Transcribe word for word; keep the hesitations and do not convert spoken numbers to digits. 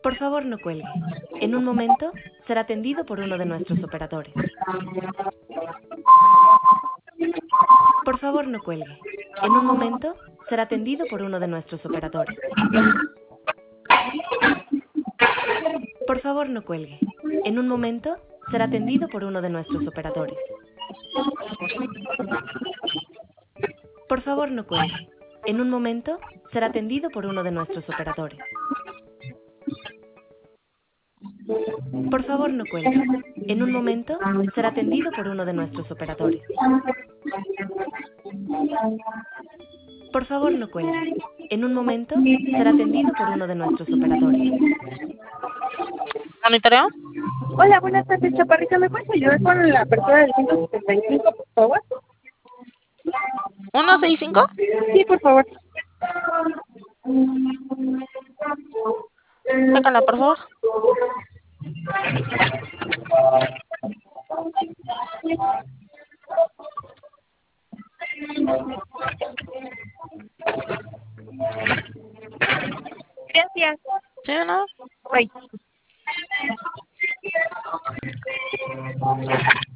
Por favor, no cuelgue. En un momento será atendido por uno de nuestros operadores. Por favor, no cuelgue. En un momento será atendido por uno de nuestros operadores. Por favor, no cuelgue. En un momento será atendido por uno de nuestros operadores. Por favor, no cuelgue. En un momento será atendido por uno de nuestros operadores. Por favor, no cuelgue. En un momento será atendido por uno de nuestros operadores. Por favor, no cuelgue. En un momento será atendido por uno de nuestros operadores. ¿Monitoreo? Hola, buenas tardes, Chaparrita. ¿Me puedes ayudar con la apertura del ciento setenta y cinco, por favor? ¿ciento sesenta y cinco? Sí, por favor. Sácala, por favor. Gracias. ¿Sí o no? Bye.